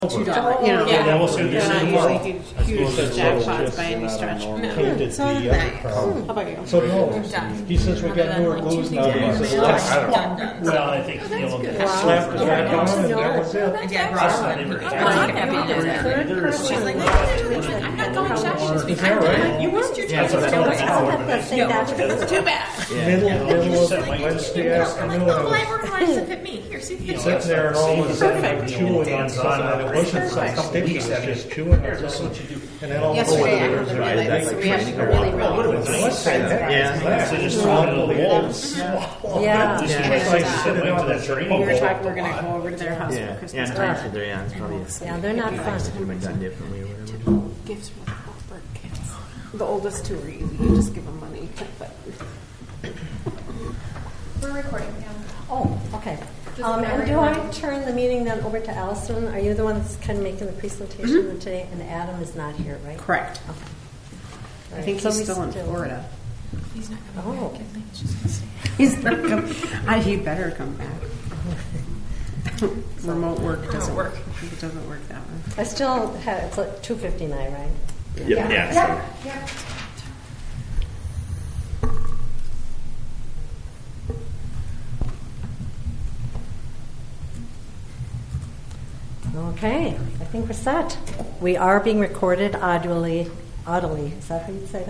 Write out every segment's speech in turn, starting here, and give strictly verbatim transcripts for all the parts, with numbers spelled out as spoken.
Two dollars, you know. Yeah, yeah, we'll see what they're they not say tomorrow. usually huge jackpots by any stretch. Painted So the did other they. crowd. How about you? So no, he says we got newer blues now. He says, I don't know. Done, done. Well, I think, you know, slapped his back on and that was it. My dad That's brought not it. even- I'm happy to do that. There's- She's like, no, I'm not going shopping this week. Is that I'm right? like, you missed your Yeah, chance. so that's No, all it's that's all. no, too bad. Middle, middle of Yeah. Wednesday I'm afternoon, like, I well, I was organized it fit me. Here, see if you sitting there and all of a sudden I'm chewing on something and it wasn't some stick, it was just chewing on something. And then all of a Yesterday, I sudden had there's to a realize big we have to really, really. What's that? Yeah. So just throw it in the walls. Yeah. Just Yeah. wait till Like you sit sitting went on to the that training. We were talking, we're gonna go over to their house for Yeah, yeah, Christmas. and time for their, yeah, it's probably a Yeah, they're not fun. should have been done differently or whatever. Gifts for the bird kids. The oldest two are easy, you just give them money. But We're recording now. Oh, okay. Um, and do I turn the meeting then over to Allison? Are you the one that's kind of making the presentation today? And Adam is not here, right? correct. Okay. All I right, think so he's we still in Florida. He's not coming Oh. back. I think she's gonna stay. He's not coming. I, he better come back. Remote work doesn't work. It doesn't work that way. I still have, it's like two fifty-nine, right? Yeah. Yeah, yeah. Okay, I think we're set. We are being recorded audibly. Audibly, is that how you say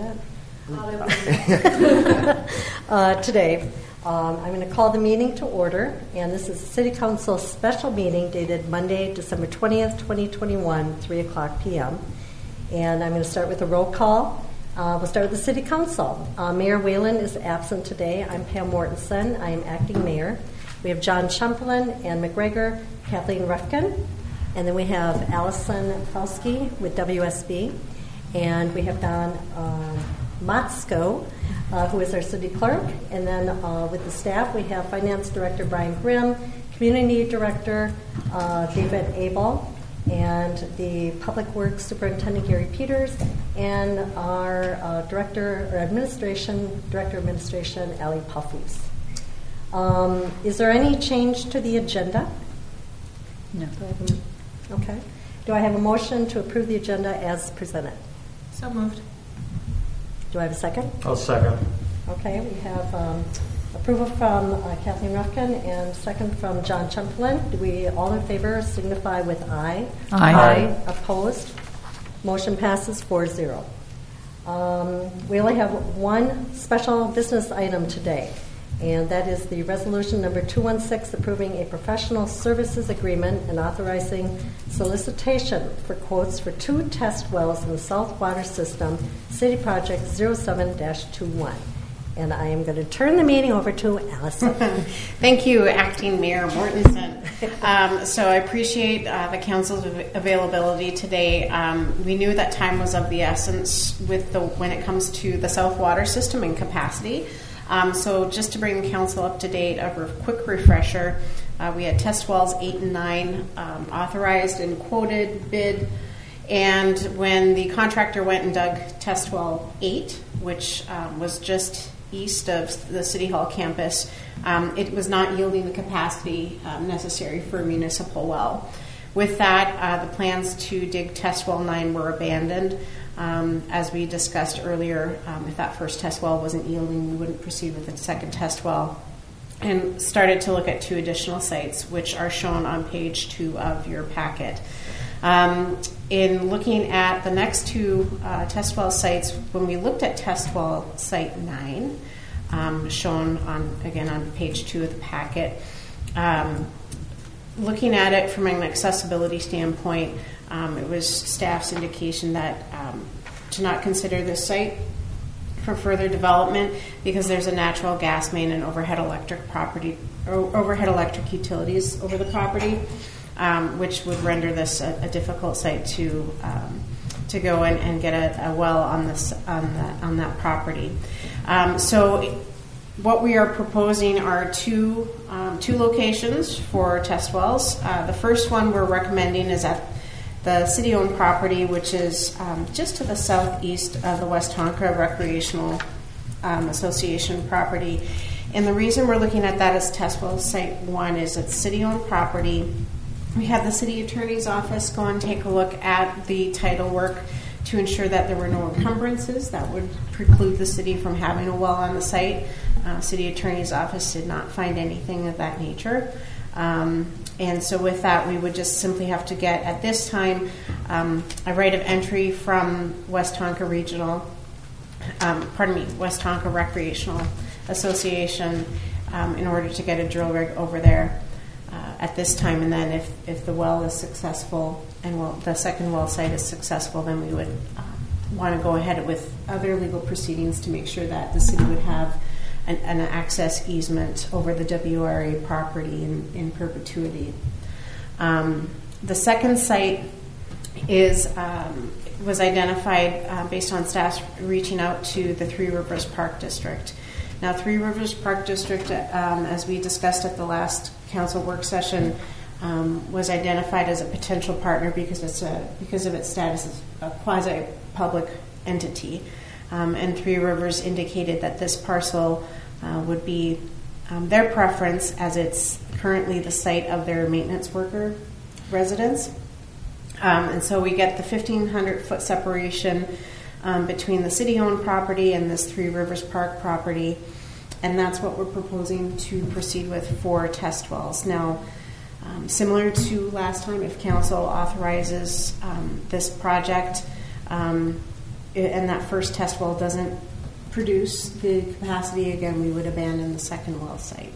that? uh, today. Um, I'm going to call the meeting to order, and this is the City Council special meeting dated Monday, December twentieth, twenty twenty-one, three o'clock p.m. And I'm going to start with a roll call. Uh, we'll start with the City Council. Uh, Mayor Whalen is absent today. I'm Pam Mortensen. I am acting mayor. We have John Chamberlain, Ann McGregor, Kathleen Rufkin, and then we have Allison Falsky with W S B, and we have Don uh, Motzko, uh, who is our city clerk, and then uh, with the staff we have Finance Director Brian Grimm, Community Director uh, David Abel, and the Public Works Superintendent Gary Peters, and our uh, Director or Administration Director of Administration Ali Pafus. Um, is there any change to the agenda? No. Do I have a- Okay. Do I have a motion to approve the agenda as presented? So moved. Do I have a second? I'll second. Okay, we have um, approval from uh, Kathleen Rufkin and second from John Chamberlain. Do we all in favor signify with aye? Aye. Aye. Opposed? Motion passes four zero. Um, we only have one special business item today, and that is the resolution number two one six approving a professional services agreement and authorizing solicitation for quotes for two test wells in the South Water System, City Project zero seven dash twenty-one. And I am going to turn the meeting over to Allison. Thank you, Acting Mayor Mortensen. Um, so I appreciate uh, the council's av- availability today. Um, we knew that time was of the essence with the when it comes to the South Water System and capacity. Um, so just to bring the council up to date, a re- quick refresher. Uh, we had test wells eight and nine um, authorized and quoted, bid. And when the contractor went and dug test well eight, which um, was just east of the City Hall campus, um, it was not yielding the capacity um, necessary for a municipal well. With that, uh, the plans to dig test well nine were abandoned. Um, as we discussed earlier, um, if that first test well wasn't yielding, we wouldn't proceed with the second test well, and started to look at two additional sites, which are shown on page two of your packet. Um, in looking at the next two uh, test well sites, when we looked at test well site nine, um, shown on again on page two of the packet, um, looking at it from an accessibility standpoint, um, it was staff's indication that um, to not consider this site for further development because there's a natural gas main and overhead electric property or overhead electric utilities over the property. Um, which would render this a, a difficult site to um, to go in and get a, a well on this on that on that property. Um, so, what we are proposing are two um, two locations for test wells. Uh, the first one we're recommending is at the city-owned property, which is um, just to the southeast of the West Tonka Recreational um, Association property. And the reason we're looking at that as test well site one is it's city-owned property. we had the city attorney's office go and take a look at the title work to ensure that there were no encumbrances that would preclude the city from having a well on the site. Uh, city attorney's office did not find anything of that nature. Um, and so with that, we would just simply have to get, at this time, um, a right of entry from West Tonka Regional, um, pardon me, West Tonka Recreational Association um, in order to get a drill rig over there uh, at this time. And then if, if the well is successful and well, the second well site is successful, then we would uh, want to go ahead with other legal proceedings to make sure that the city would have An, an access easement over the W R A property in, in perpetuity. Um, the second site is um, was identified uh, based on staff reaching out to the Three Rivers Park District. Now, Three Rivers Park District, um, as we discussed at the last council work session, um, was identified as a potential partner because it's a because of its status as a quasi-public entity. Um, and Three Rivers indicated that this parcel uh, would be um, their preference, as it's currently the site of their maintenance worker residence. Um, and so we get the fifteen hundred foot separation um, between the city-owned property and this Three Rivers Park property, and that's what we're proposing to proceed with for test wells. Now, um, similar to last time, if council authorizes um, this project, um, and that first test well doesn't produce the capacity, again, we would abandon the second well site.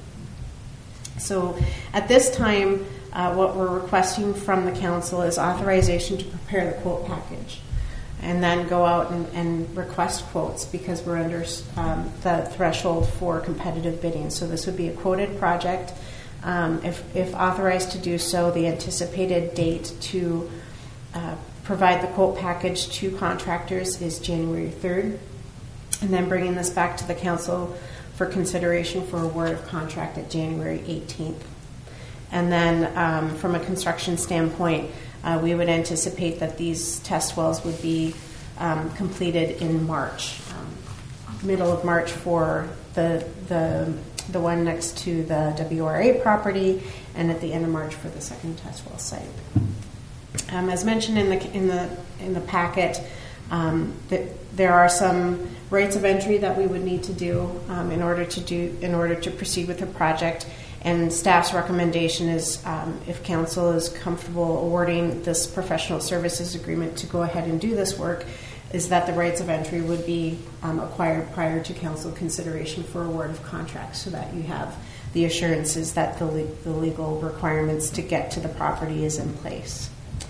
So at this time, uh, what we're requesting from the council is authorization to prepare the quote package and then go out and, and request quotes because we're under um, the threshold for competitive bidding. So this would be a quoted project. Um, if, if authorized to do so, the anticipated date to uh, provide the quote package to contractors is January third, and then bringing this back to the council for consideration for award of contract at January eighteenth. And then um, from a construction standpoint, uh, we would anticipate that these test wells would be um, completed in March, um, middle of March for the, the, the one next to the W R A property, and at the end of March for the second test well site. Um, as mentioned in the in the in the packet, um, that there are some rights of entry that we would need to do um, in order to do in order to proceed with the project. And staff's recommendation is, um, if council is comfortable awarding this professional services agreement to go ahead and do this work, is that the rights of entry would be um, acquired prior to council consideration for award of contracts, so that you have the assurances that the le- the legal requirements to get to the property is in place.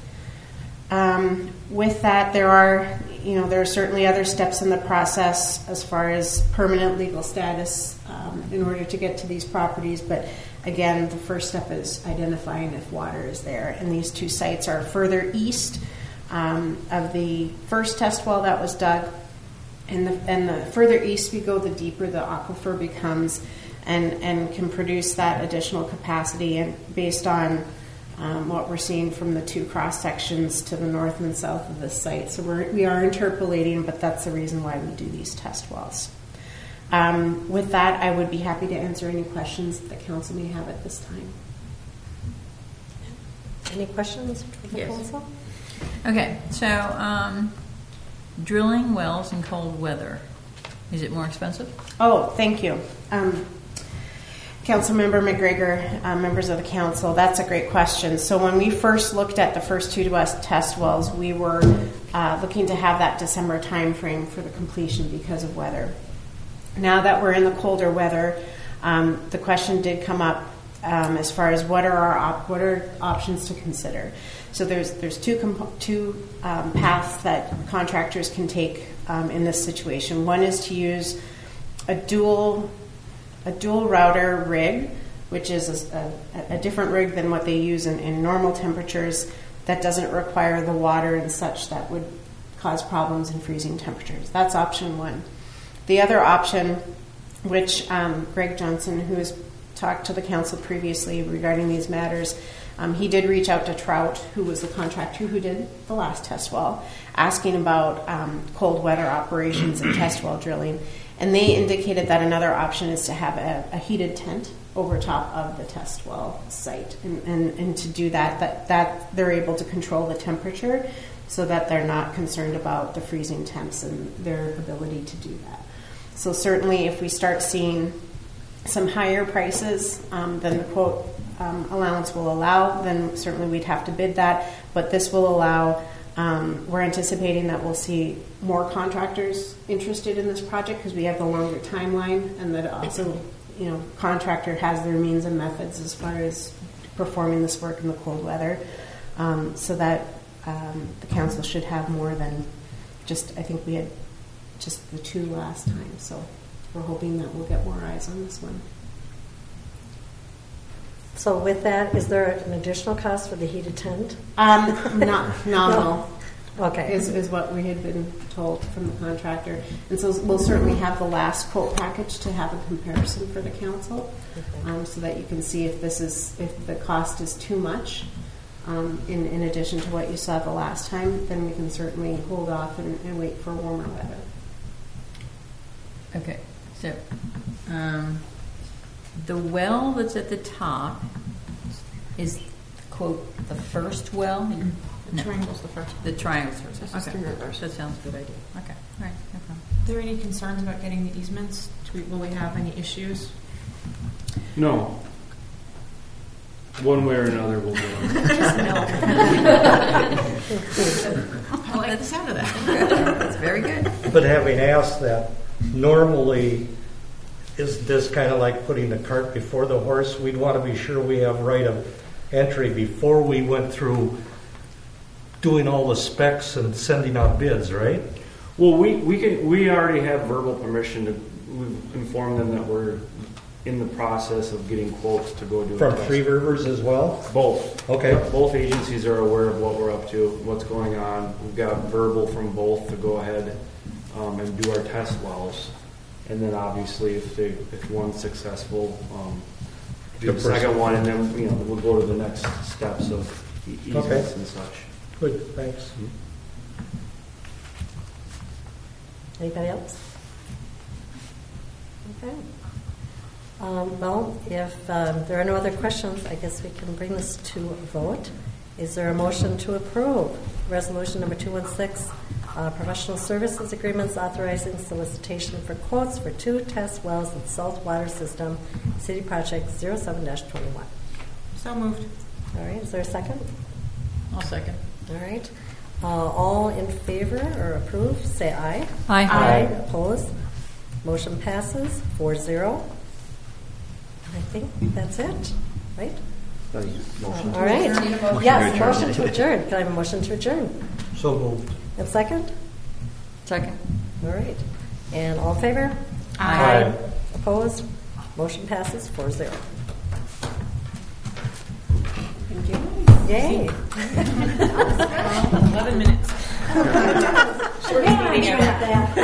Um, with that, there are, you know, there are certainly other steps in the process as far as permanent legal status um, in order to get to these properties. But again, the first step is identifying if water is there. And these two sites are further east um, of the first test well that was dug. And the, and the further east we go, the deeper the aquifer becomes, and, and can produce that additional capacity. And based on Um, what we're seeing from the two cross sections to the north and south of the site. So we're, we are interpolating, but that's the reason why we do these test wells. Um, with that, I would be happy to answer any questions that the council may have at this time. Any questions for the Yes. council? Okay, so um, drilling wells in cold weather, is it more expensive? Oh, thank you. Um, Councilmember McGregor, uh, members of the council, that's a great question. So when we first looked at the first two test wells, we were uh, looking to have that December time frame for the completion because of weather. Now that we're in the colder weather, um, the question did come up um, as far as what are our op- what are options to consider. So there's there's two comp- two um, paths that contractors can take um, in this situation. One is to use a dual a dual router rig, which is a, a, a different rig than what they use in, in normal temperatures, that doesn't require the water and such that would cause problems in freezing temperatures. That's option one. The other option, which um, Greg Johnson, who has talked to the council previously regarding these matters, um, he did reach out to Trout, who was the contractor who did the last test well, asking about um, cold weather operations and test well drilling. And they indicated that another option is to have a, a heated tent over top of the test well site. And, and, and to do that, that, that they're able to control the temperature so that they're not concerned about the freezing temps and their ability to do that. So certainly if we start seeing some higher prices um, than the quote um, allowance will allow, then certainly we'd have to bid that. But this will allow, um, we're anticipating that we'll see more contractors interested in this project because we have the longer timeline, and that also, you know, contractor has their means and methods as far as performing this work in the cold weather, um, so that um, the council should have more than just, I think we had just the two last time. So we're hoping that we'll get more eyes on this one. So with that, is there an additional cost for the heated tent? Um, not nominal. Okay. Is, is what we had been told from the contractor. And so we'll certainly have the last quote package to have a comparison for the council, um, so that you can see if this is, if the cost is too much, um, in, in addition to what you saw the last time, then we can certainly hold off and, and wait for warmer weather. Okay, so um, the well that's at the top is, quote, the first well? The No. triangle's the first. The triangle's first. So it's just Okay, three reversed. that sounds a good idea. Okay, all right, no problem. Are there any concerns about getting the easements? Do we, will we have any issues? No. One way or another, we'll do it. Just no. I like the sound of that. That's very good. But having asked that, normally, is this kind of like putting the cart before the horse? We'd want to be sure we have right of entry before we went through doing all the specs and sending out bids, right? Well, we, we can, we already have verbal permission to, we've informed them that we're in the process of getting quotes to go do a From test. Three Rivers as well? Both. Okay. Yep, both agencies are aware of what we're up to, what's going on. We've got verbal from both to go ahead um, and do our test wells. And then obviously if they, if one's successful, um, do the The second person. one, and then, you know, we'll go to the next steps of e- easements Okay. and such. Good, thanks. Anybody else? Okay. Um, well, if um, there are no other questions, I guess we can bring this to a vote. Is there a motion to approve resolution number two one six, uh, professional services agreements authorizing solicitation for quotes for two test wells and salt water system, city project zero seven dash twenty-one? So moved. All right, is there a second? I'll second. All right. Uh, all in favor or approve, say aye. Aye. Aye. Opposed? Motion passes four zero. I think that's it, right? All right. Yes, motion to adjourn. Can I have a motion to adjourn? So moved. And second? Second. All right. And all in favor? Aye. Opposed? Motion passes four zero. Thank you. Yay. Eleven minutes. Shortest meeting ever.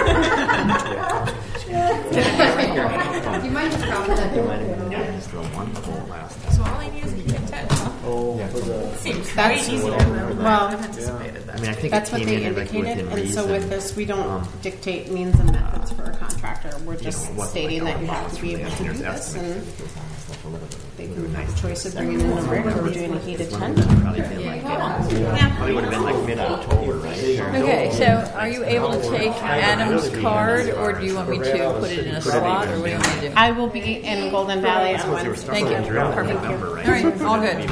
You might just comment that. You might have been doing just the one goal last time. So all I need is a heated tent, huh? Oh, for the, Seems That's- way easier than well, I've anticipated that. I mean, I think That's it what came they in like indicated, within and so with reason. this, we don't Um, dictate means and methods for a contractor. We're You know, just it wasn't stating like that you all have to be able to do engineers' this, estimates. and It was almost like a little bit of they a can nice have a choice of bringing in a brick or doing a heated tent. Probably been like, probably would have been like mid-October, right? Okay, so are you able to take Adam's card, or do you want me to put it in a slot, or what do you want me to do? I will be in Golden Valley on Wednesday. Thank you. Perfect. Thank you. All All right, all good.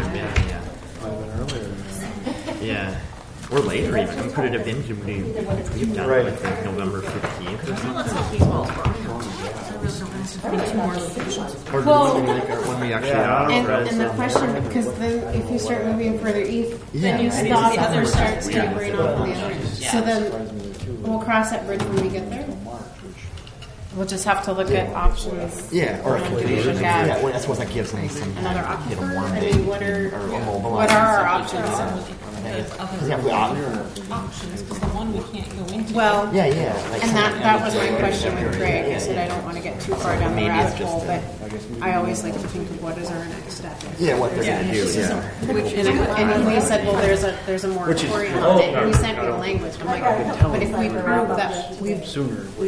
Yeah. Or later even. We could have been, could we, we've done Right. it with like November fifteenth or something. Let's hope these walls work. I really don't want to have two more locations. Or Well- when we, like, our- when we actually Yeah. are. And, and the question, because then if you start moving further east, then you Yeah. stop The other or start starts tapering off the other. So then we'll cross that bridge when we get there. We'll just have to look at options. Yeah, or Um, do we yeah, look at well, that's what that gives me some another time to option? get them one I day. mean, what are or immobilize. what are our options? Yeah, we ought- Options, because the one we can't go into. Well, yeah, yeah. Like and that that was my question with Greg. I said I don't want to get too far down the rabbit hole, but I always like to think of what is our next step. yeah, what they're gonna do, yeah. And, and we said, well, there's a there's a moratorium on it. And we sent you the language. I'm like, but if we prove that we've